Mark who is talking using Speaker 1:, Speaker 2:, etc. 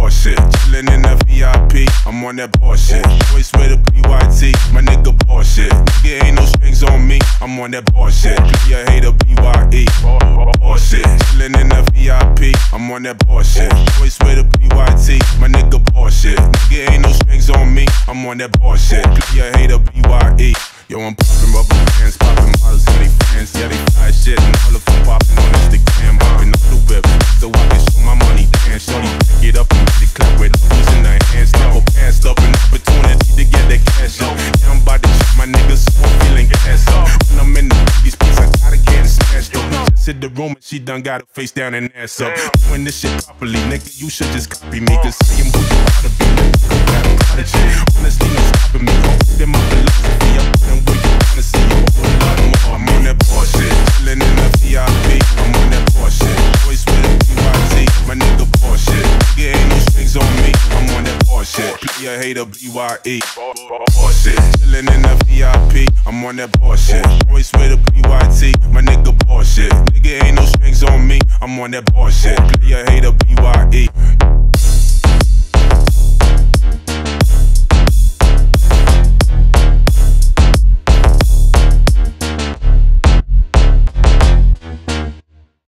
Speaker 1: bullshit. Chillin' in the VIP, I'm on that bullshit. Voice with a PYT, my nigga bullshit. Nigga ain't no strings on me, I'm on that bullshit. Player hater BYE, bullshit. Chillin' in the VIP, I'm on that bullshit. Voice with a PYT, my nigga bullshit. Nigga ain't no strings on me, I'm on that bullshit. Player hater BYE. Yo, I'm poppin' rubber bands, poppin' models and they fans. Yeah, they fly shit and all of them poppin' on Instagram. Hoppin' up the whip, so I can show my money dance. Shorty, get up and get the clap with loose in her hands. Never passed up an opportunity to get that cash up. Yeah, I'm about to shoot my niggas, so I'm feeling gas up. When I'm in the these beats, I gotta get it smashed up. We just hit the room and she done got her face down and ass up. Doing this shit properly, nigga, you should just copy me. Cause I am who you wanna be, nigga, got a prodigy. Honestly, no stopping me, hold in my philosophy. I'm putting where you wanna see you a whole lot more. I'm on that bullshit, chillin' in the VIP. I'm on that bullshit, voice with a PYT, my nigga bullshit. Nigga ain't no strings on me, I'm on that bullshit. Player hater BYE, bullshit. Chillin' in the VIP, I'm on that bullshit. Voice with a PYT, my nigga bullshit. Nigga ain't no strings on me, I'm on that bullshit. Player hater BYE.